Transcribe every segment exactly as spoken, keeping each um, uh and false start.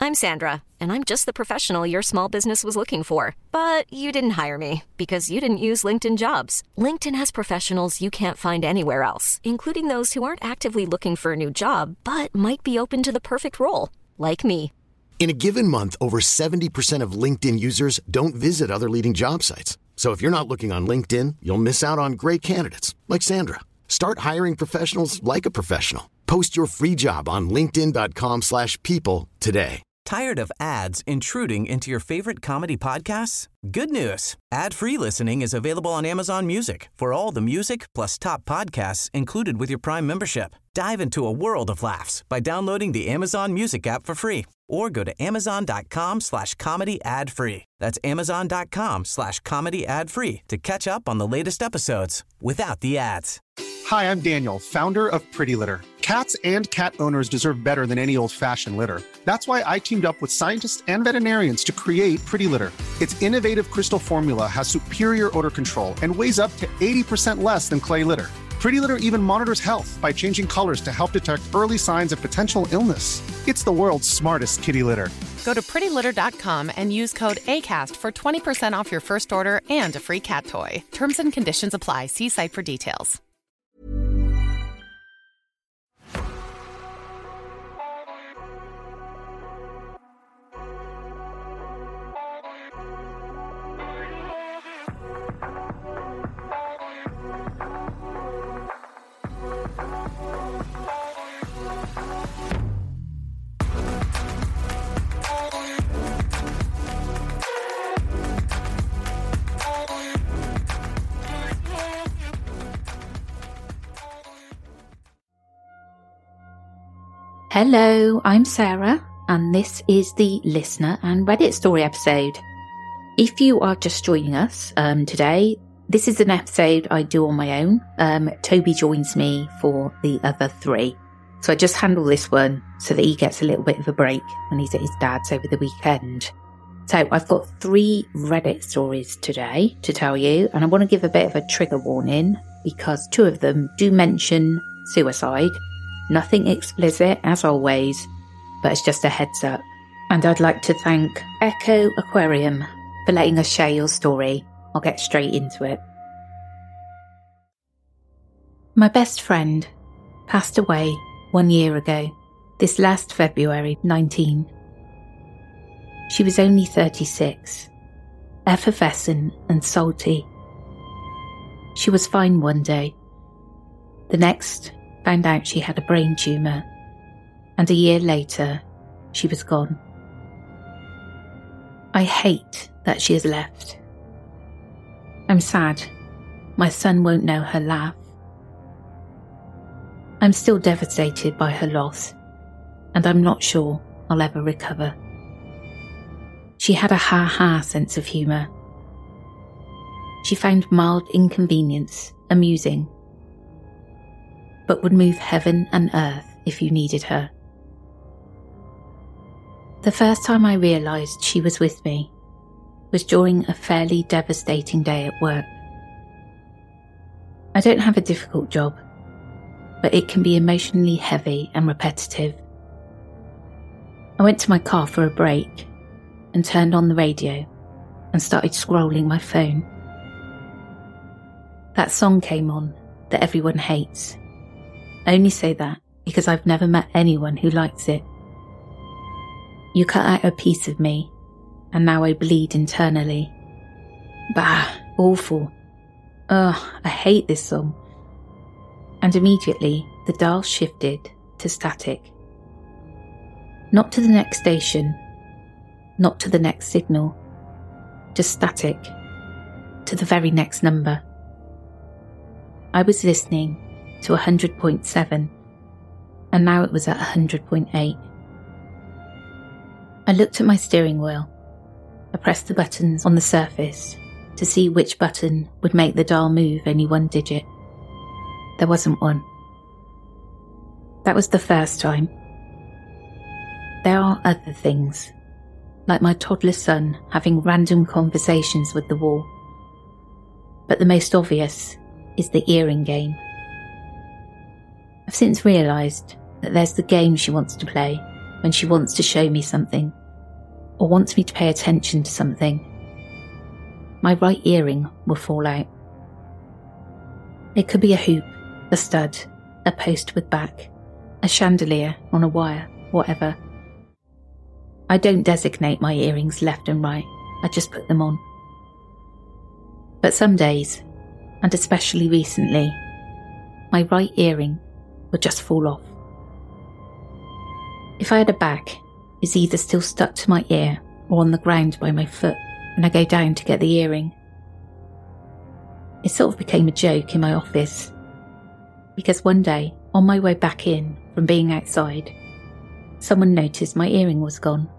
I'm Sandra, and I'm just the professional your small business was looking for. But you didn't hire me because you didn't use LinkedIn Jobs. LinkedIn has professionals you can't find anywhere else, including those who aren't actively looking for a new job, but might be open to the perfect role, like me. In a given month, over seventy percent of LinkedIn users don't visit other leading job sites. So if you're not looking on LinkedIn, you'll miss out on great candidates like Sandra. Start hiring professionals like a professional. Post your free job on linkedin.com slash people today. Tired of ads intruding into your favorite comedy podcasts? Good news. Ad-free listening is available on Amazon Music for all the music plus top podcasts included with your Prime membership. Dive into a world of laughs by downloading the Amazon Music app for free or go to amazon.com slash comedy ad free. That's amazon.com slash comedy ad free to catch up on the latest episodes without the ads. Hi, I'm Daniel, founder of Pretty Litter. Cats and cat owners deserve better than any old-fashioned litter. That's why I teamed up with scientists and veterinarians to create Pretty Litter. Its innovative crystal formula has superior odor control and weighs up to eighty percent less than clay litter. Pretty Litter even monitors health by changing colors to help detect early signs of potential illness. It's the world's smartest kitty litter. Go to pretty litter dot com and use code ACAST for twenty percent off your first order and a free cat toy. Terms and conditions apply. See site for details. Hello, I'm Sarah, and this is the Listener and Reddit Story episode. If you are just joining us um, today, this is an episode I do on my own. Um, Toby joins me for the other three. So I just handle this one so that he gets a little bit of a break when he's at his dad's over the weekend. So I've got three Reddit stories today to tell you, and I want to give a bit of a trigger warning because two of them do mention suicide. Nothing explicit, as always, but it's just a heads up. And I'd like to thank Echo Aquarium for letting us share your story. I'll get straight into it. My best friend passed away one year ago, this last February nineteen. She was only thirty-six, effervescent and salty. She was fine one day. The next, found out she had a brain tumour, and a year later, she was gone. I hate that she has left. I'm sad my son won't know her laugh. I'm still devastated by her loss, and I'm not sure I'll ever recover. She had a ha-ha sense of humour. She found mild inconvenience amusing, but would move heaven and earth if you needed her. The first time I realised she was with me was during a fairly devastating day at work. I don't have a difficult job, but it can be emotionally heavy and repetitive. I went to my car for a break and turned on the radio and started scrolling my phone. That song came on that everyone hates. I only say that because I've never met anyone who likes it. You cut out a piece of me, and now I bleed internally. Bah, awful. Ugh, I hate this song. And immediately the dial shifted to static. Not to the next station, not to the next signal, just static, to the very next number. I was listening to one hundred point seven, and now it was at one hundred point eight. I looked at my steering wheel. I pressed the buttons on the surface to see which button would make the dial move only one digit. There wasn't one. That was the first time. There are other things, like my toddler son having random conversations with the wall. But the most obvious is the earring game. I've since realised that there's the game she wants to play, when she wants to show me something or wants me to pay attention to something. My right earring will fall out. It could be a hoop, a stud, a post with back, a chandelier on a wire, whatever. I don't designate my earrings left and right, I just put them on. But some days, and especially recently, my right earring will just fall off. If I had a bag, it's either still stuck to my ear or on the ground by my foot when I go down to get the earring. It sort of became a joke in my office, because one day, on my way back in from being outside, someone noticed my earring was gone.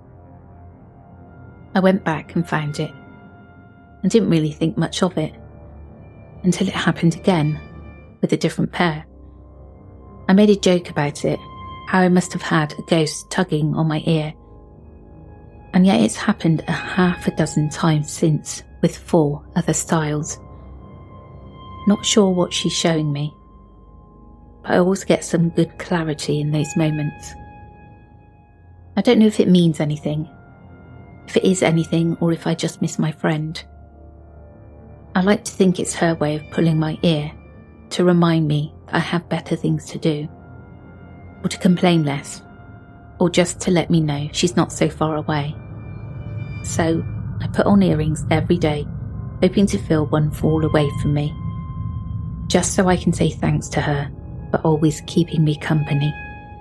I went back and found it, and didn't really think much of it, until it happened again, with a different pair. I made a joke about it, how I must have had a ghost tugging on my ear, and yet it's happened a half a dozen times since, with four other styles. Not sure what she's showing me, but I always get some good clarity in those moments. I don't know if it means anything, if it is anything, or if I just miss my friend. I like to think it's her way of pulling my ear to remind me that I have better things to do, or to complain less, or just to let me know she's not so far away. So I put on earrings every day, hoping to feel one fall away from me, just so I can say thanks to her for always keeping me company.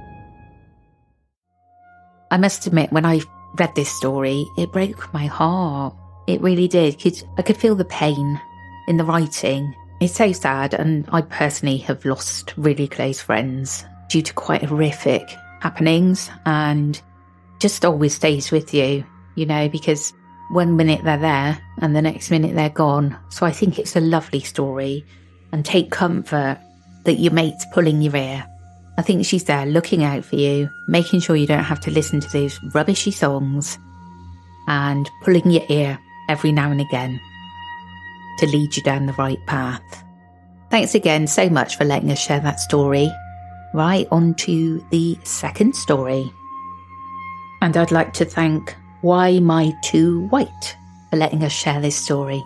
I must admit, when I read this story, it broke my heart. It really did. I could feel the pain in the writing. It's so sad, and I personally have lost really close friends due to quite horrific happenings, and just always stays with you, you know, because one minute they're there and the next minute they're gone. So I think it's a lovely story, and take comfort that your mate's pulling your ear. I think she's there looking out for you, making sure you don't have to listen to those rubbishy songs, and pulling your ear every now and again to lead you down the right path. Thanks again so much for letting us share that story. Right, on to the second story. And I'd like to thank Why Am I Too White for letting us share this story.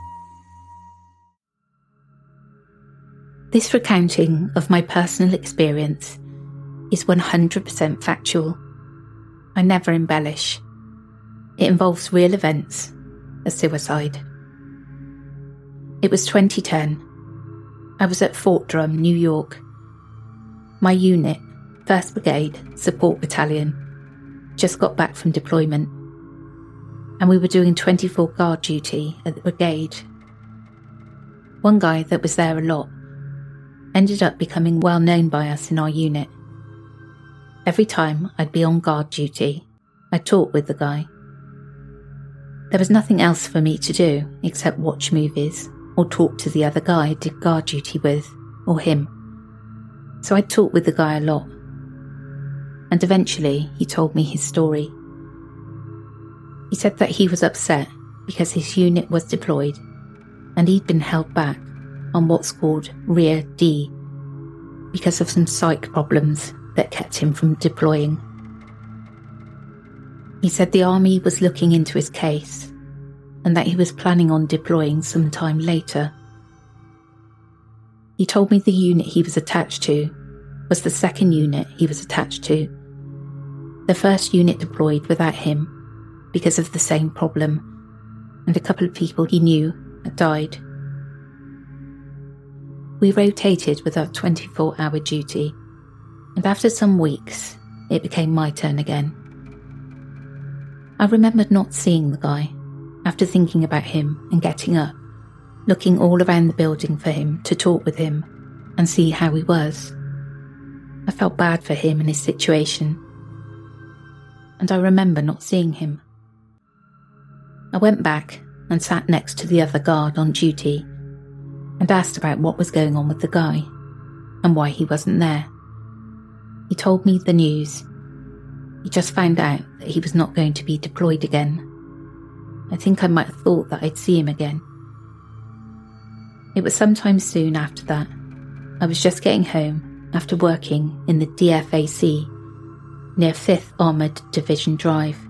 This recounting of my personal experience is one hundred percent factual. I never embellish. It involves real events, a suicide. It was twenty ten. I was at Fort Drum, New York. My unit, first Brigade, Support Battalion, just got back from deployment, and we were doing twenty-four guard duty at the brigade. One guy that was there a lot ended up becoming well known by us in our unit. Every time I'd be on guard duty, I'd talk with the guy. There was nothing else for me to do except watch movies or talk to the other guy I did guard duty with, or him. So I'd talk with the guy a lot. And eventually he told me his story. He said that he was upset because his unit was deployed and he'd been held back on what's called Rear D because of some psych problems that kept him from deploying. He said the army was looking into his case and that he was planning on deploying sometime later. He told me the unit he was attached to was the second unit he was attached to. The first unit deployed without him because of the same problem, and a couple of people he knew had died. We rotated with our twenty-four hour duty, and after some weeks, it became my turn again. I remembered not seeing the guy after thinking about him and getting up, looking all around the building for him to talk with him and see how he was. I felt bad for him and his situation, and I remember not seeing him. I went back and sat next to the other guard on duty and asked about what was going on with the guy and why he wasn't there. He told me the news. He just found out that he was not going to be deployed again. I think I might have thought that I'd see him again. It was sometime soon after that. I was just getting home after working in the D F A C, near fifth Armoured Division Drive.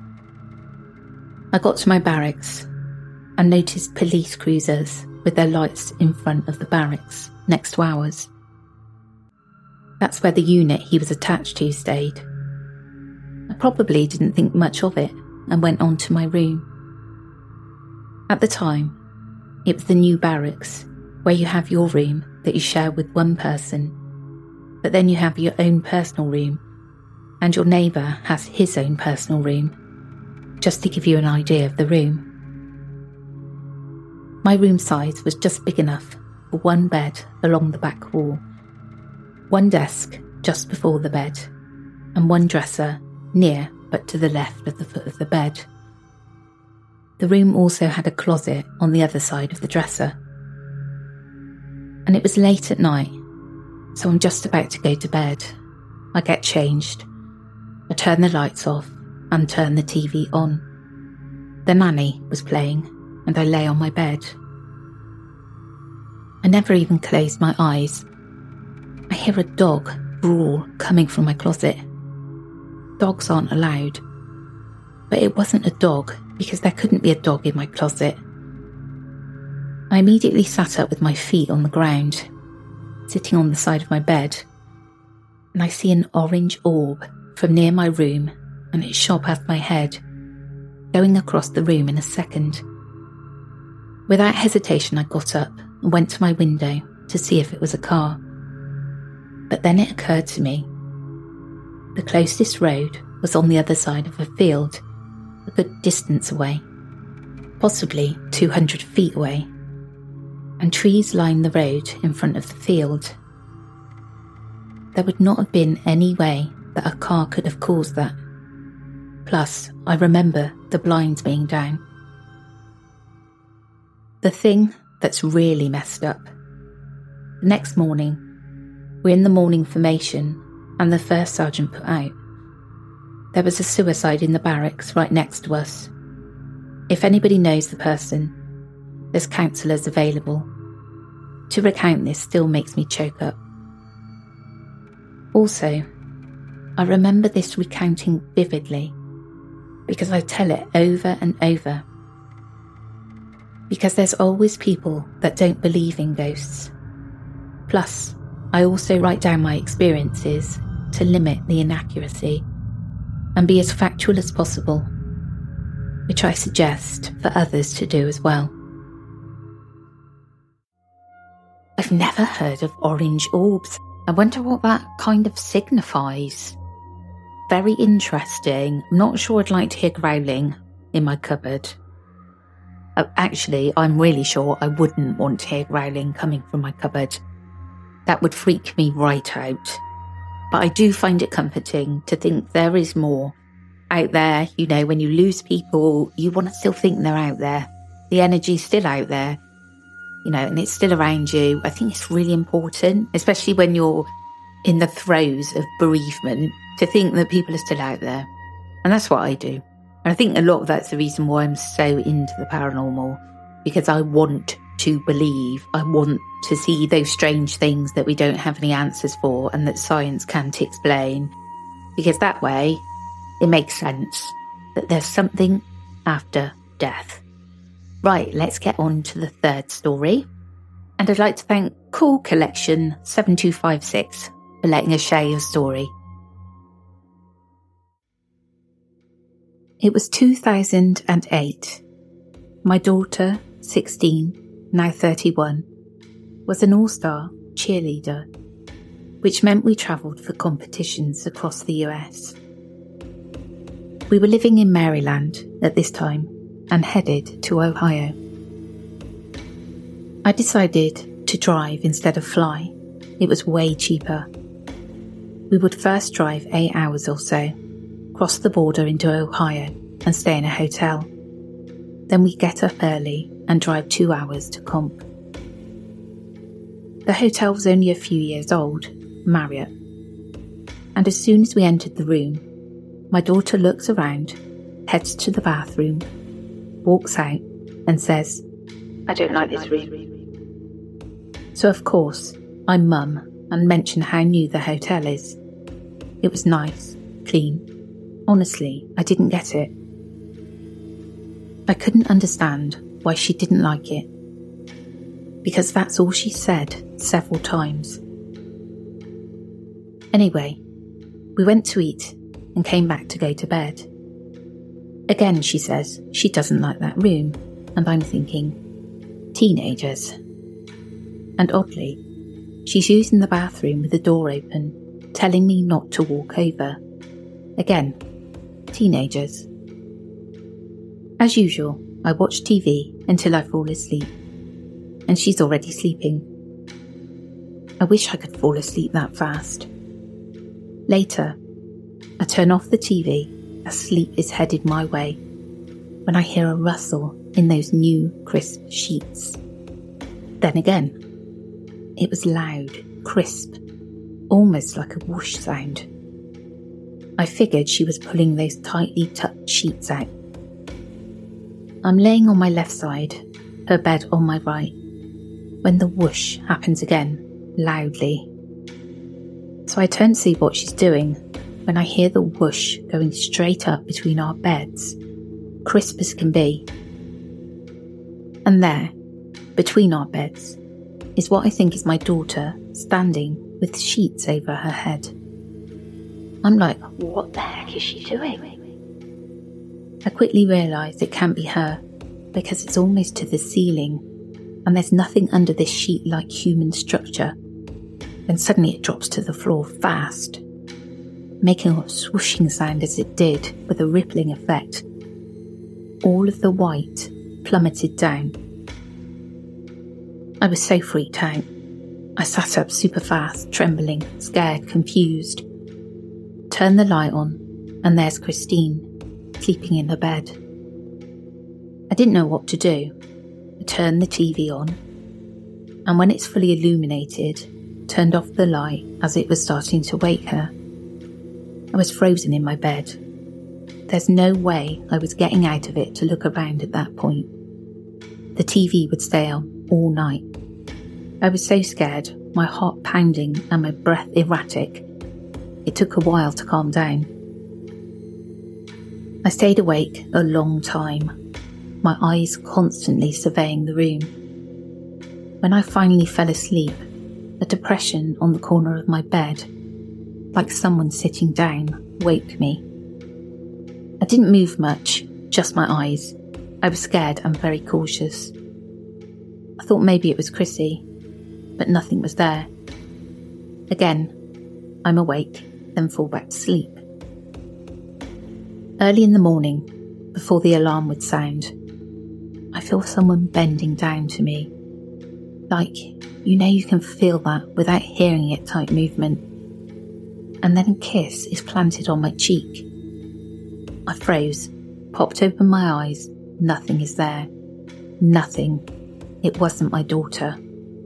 I got to my barracks and noticed police cruisers with their lights in front of the barracks next to ours. That's where the unit he was attached to stayed. I probably didn't think much of it and went on to my room. At the time, it was the new barracks, where you have your room that you share with one person, but then you have your own personal room, and your neighbour has his own personal room, just to give you an idea of the room. My room size was just big enough for one bed along the back wall, one desk just before the bed, and one dresser near but to the left of the foot of the bed. The room also had a closet on the other side of the dresser. And it was late at night, so I'm just about to go to bed. I get changed. I turn the lights off and turn the T V on. The nanny was playing, and I lay on my bed. I never even closed my eyes. I hear a dog brawl coming from my closet. Dogs aren't allowed. But it wasn't a dog, because there couldn't be a dog in my closet. I immediately sat up with my feet on the ground, sitting on the side of my bed, and I see an orange orb from near my room, and it shot past my head, going across the room in a second. Without hesitation, I got up and went to my window to see if it was a car. But then it occurred to me. The closest road was on the other side of a field, a good distance away, possibly two hundred feet away, and trees lined the road in front of the field. There would not have been any way that a car could have caused that. Plus, I remember the blinds being down. The thing that's really messed up. The next morning, we're in the morning formation, and the first sergeant put out. There was a suicide in the barracks right next to us. If anybody knows the person, there's counsellors available. To recount this still makes me choke up. Also, I remember this recounting vividly, because I tell it over and over. Because there's always people that don't believe in ghosts. Plus, I also write down my experiences to limit the inaccuracy and be as factual as possible, which I suggest for others to do as well. I've never heard of orange orbs. I wonder what that kind of signifies. Very interesting. I'm not sure I'd like to hear growling in my cupboard. Oh, actually, I'm really sure I wouldn't want to hear growling coming from my cupboard. That would freak me right out. But I do find it comforting to think there is more out there. You know, when you lose people, you want to still think they're out there. The energy's still out there, you know, and it's still around you. I think it's really important, especially when you're in the throes of bereavement, to think that people are still out there. And that's what I do. And I think a lot of that's the reason why I'm so into the paranormal, because I want to believe, I want to see those strange things that we don't have any answers for and that science can't explain, because that way it makes sense that there's something after death. Right, let's get on to the third story. And I'd like to thank Cool Collection seven two five six for letting us share your story. It was two thousand eight. My daughter, sixteen, now thirty-one, was an all-star cheerleader, which meant we travelled for competitions across the U S. We were living in Maryland at this time and headed to Ohio. I decided to drive instead of fly. It was way cheaper. We would first drive eight hours or so, cross the border into Ohio and stay in a hotel. Then we get up early and drive two hours to comp. The hotel was only a few years old, Marriott. And as soon as we entered the room, my daughter looks around, heads to the bathroom, walks out and says, "I don't like this room." So of course, I mum and mention how new the hotel is. It was nice, clean. Honestly, I didn't get it. I couldn't understand why she didn't like it, because that's all she said several times. Anyway, we went to eat and came back to go to bed. Again, she says she doesn't like that room, and I'm thinking, teenagers. And oddly, she's using the bathroom with the door open, telling me not to walk over. Again, teenagers. As usual, I watch T V until I fall asleep, and she's already sleeping. I wish I could fall asleep that fast. Later, I turn off the T V as sleep is headed my way when I hear a rustle in those new crisp sheets. Then again, it was loud, crisp, almost like a whoosh sound. I figured she was pulling those tightly tucked sheets out. I'm laying on my left side, her bed on my right, when the whoosh happens again, loudly. So I turn to see what she's doing when I hear the whoosh going straight up between our beds, crisp as can be. And there, between our beds, is what I think is my daughter standing with sheets over her head. I'm like, what the heck is she doing? I quickly realise it can't be her, because it's almost to the ceiling, and there's nothing under this sheet-like human structure. Then suddenly it drops to the floor fast, making a swooshing sound as it did, with a rippling effect. All of the white plummeted down. I was so freaked out. I sat up super fast, trembling, scared, confused. Turned the light on, and there's Christine, sleeping in her bed. I didn't know what to do. I turned the T V on, and when it's fully illuminated, turned off the light as it was starting to wake her. I was frozen in my bed. There's no way I was getting out of it to look around at that point. The T V would stay on all night. I was so scared, my heart pounding and my breath erratic. It took a while to calm down. I stayed awake a long time, my eyes constantly surveying the room. When I finally fell asleep, a depression on the corner of my bed, like someone sitting down, waked me. I didn't move much, just my eyes. I was scared and very cautious. I thought maybe it was Chrissy, but nothing was there. Again, I'm awake, then fall back to sleep. Early in the morning, before the alarm would sound, I feel someone bending down to me. Like, you know you can feel that without hearing it type movement. And then a kiss is planted on my cheek. I froze, popped open my eyes. Nothing is there. Nothing. It wasn't my daughter.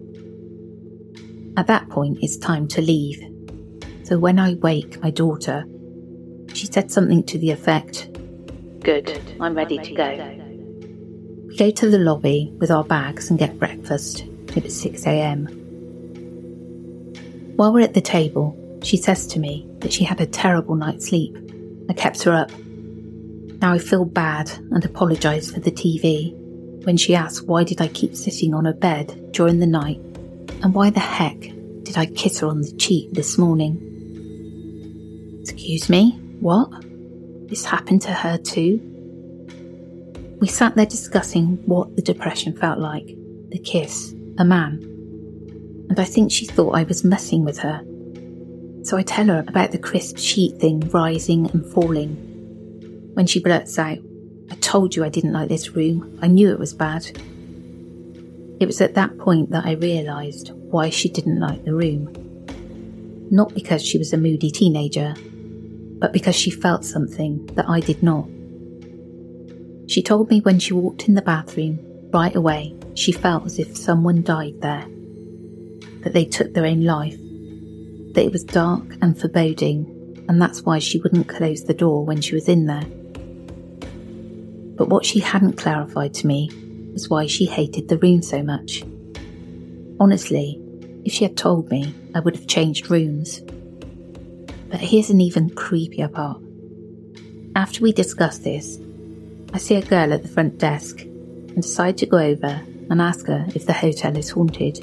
At that point, it's time to leave. So when I wake my daughter, she said something to the effect, "Good, I'm ready to go." We go to the lobby with our bags and get breakfast. It was six a.m. While we're at the table, she says to me that she had a terrible night's sleep. I kept her up. Now I feel bad and apologise for the T V when she asks why did I keep sitting on her bed during the night and why the heck did I kiss her on the cheek this morning. Excuse me, what? This happened to her too? We sat there discussing what the depression felt like, the kiss, a man, and I think she thought I was messing with her. So I tell her about the crisp sheet thing rising and falling. When she blurts out, "I told you I didn't like this room. I knew it was bad." It was at that point that I realised why she didn't like the room. Not because she was a moody teenager, but because she felt something that I did not. She told me when she walked in the bathroom, right away, she felt as if someone died there, that they took their own life, that it was dark and foreboding, and that's why she wouldn't close the door when she was in there. But what she hadn't clarified to me was why she hated the room so much. Honestly, if she had told me, I would have changed rooms. But here's an even creepier part. After we discuss this, I see a girl at the front desk and decide to go over and ask her if the hotel is haunted.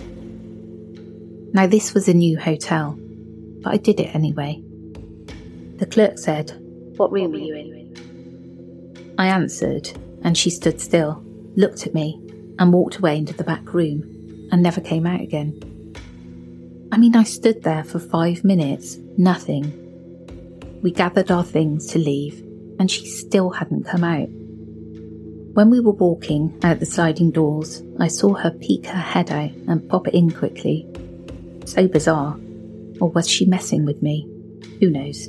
Now, this was a new hotel, but I did it anyway. The clerk said, "What room are you in?" I answered, and she stood still, looked at me, and walked away into the back room and never came out again. I mean, I stood there for five minutes, nothing. We gathered our things to leave, and she still hadn't come out. When we were walking out the sliding doors, I saw her peek her head out and pop it in quickly. So bizarre. Or was she messing with me? Who knows?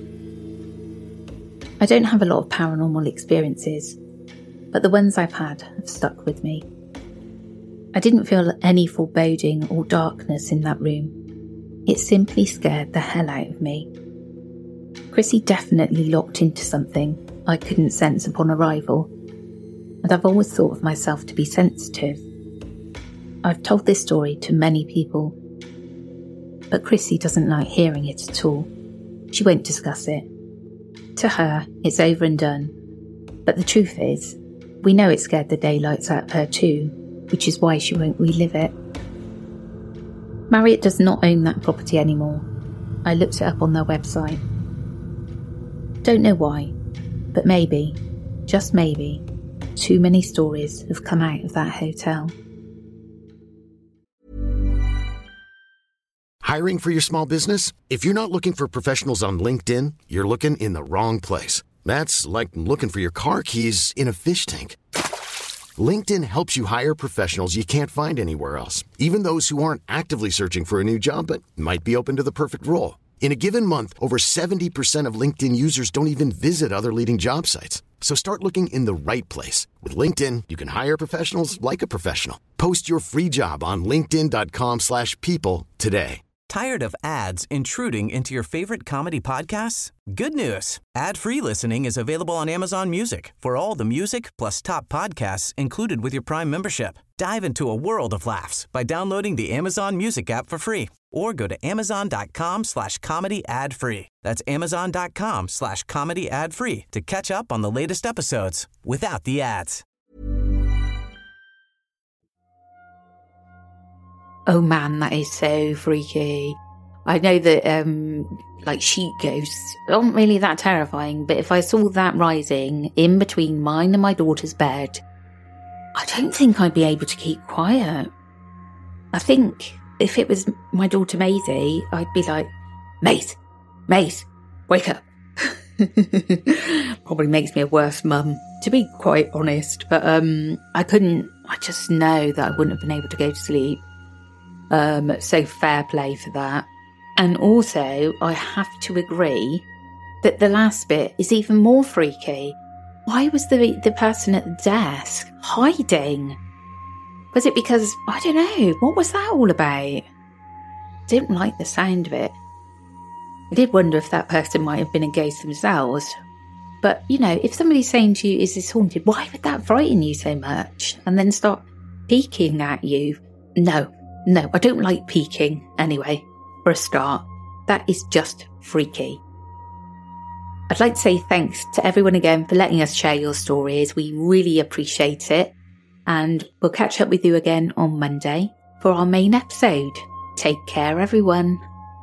I don't have a lot of paranormal experiences, but the ones I've had have stuck with me. I didn't feel any foreboding or darkness in that room. It simply scared the hell out of me. Chrissy definitely locked into something I couldn't sense upon arrival, and I've always thought of myself to be sensitive. I've told this story to many people, but Chrissy doesn't like hearing it at all. She won't discuss it. To her, it's over and done. But the truth is, we know it scared the daylights out of her too, which is why she won't relive it. Marriott does not own that property anymore. I looked it up on their website. Don't know why, but maybe, just maybe, too many stories have come out of that hotel. Hiring for your small business? If you're not looking for professionals on LinkedIn, you're looking in the wrong place. That's like looking for your car keys in a fish tank. LinkedIn helps you hire professionals you can't find anywhere else, even those who aren't actively searching for a new job but might be open to the perfect role. In a given month, over seventy percent of LinkedIn users don't even visit other leading job sites. So start looking in the right place. With LinkedIn, you can hire professionals like a professional. Post your free job on linkedin.com slash people today. Tired of ads intruding into your favorite comedy podcasts? Good news. Ad-free listening is available on Amazon Music for all the music plus top podcasts included with your Prime membership. Dive into a world of laughs by downloading the Amazon Music app for free or go to amazon.com slash comedy ad free. That's amazon.com slash comedy ad free to catch up on the latest episodes without the ads. Oh man, that is so freaky. I know that, um, like, sheet ghosts aren't really that terrifying, but if I saw that rising in between mine and my daughter's bed, I don't think I'd be able to keep quiet. I think if it was my daughter Maisie, I'd be like, Maisie, Maisie, wake up. Probably makes me a worse mum, to be quite honest, but um, I couldn't, I just know that I wouldn't have been able to go to sleep. Um, so fair play for that. And also, I have to agree that the last bit is even more freaky. Why was the the person at the desk hiding? Was it because, I don't know, what was that all about? Didn't like the sound of it. I did wonder if that person might have been a ghost themselves. But, you know, if somebody's saying to you, is this haunted? Why would that frighten you so much? And then start peeking at you? No. No, I don't like peeking anyway, for a start. That is just freaky. I'd like to say thanks to everyone again for letting us share your stories. We really appreciate it. And we'll catch up with you again on Monday for our main episode. Take care, everyone.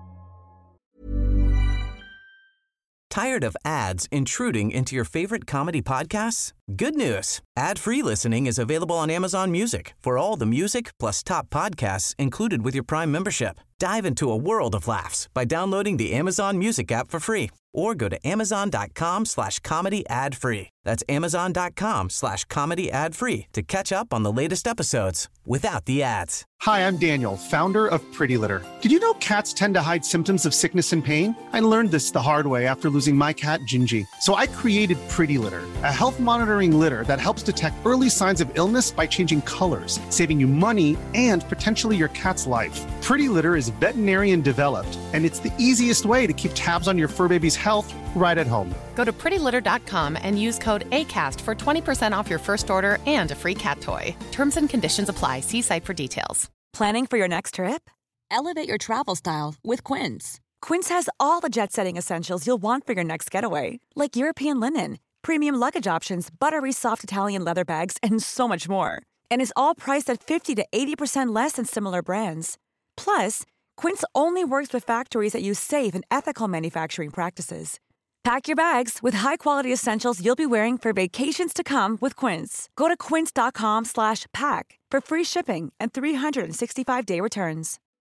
Tired of ads intruding into your favorite comedy podcasts? Good news. Ad-free listening is available on Amazon Music for all the music plus top podcasts included with your Prime membership. Dive into a world of laughs by downloading the Amazon Music app for free or go to amazon.com slash comedy ad free. That's amazon.com slash comedy ad free to catch up on the latest episodes without the ads. Hi, I'm Daniel, founder of Pretty Litter. Did you know cats tend to hide symptoms of sickness and pain? I learned this the hard way after losing my cat, Gingy. So I created Pretty Litter, a health monitoring litter that helps detect early signs of illness by changing colors, saving you money and potentially your cat's life. Pretty Litter is veterinarian developed, and it's the easiest way to keep tabs on your fur baby's health right at home. Go to pretty litter dot com and use code ACAST for twenty percent off your first order and a free cat toy. Terms and conditions apply. See site for details. Planning for your next trip? Elevate your travel style with Quince. Quince has all the jet-setting essentials you'll want for your next getaway, like European linen, premium luggage options, buttery soft Italian leather bags, and so much more. And is all priced at fifty to eighty percent less than similar brands. Plus, Quince only works with factories that use safe and ethical manufacturing practices. Pack your bags with high-quality essentials you'll be wearing for vacations to come with Quince. Go to quince.com slash pack for free shipping and three sixty-five day returns.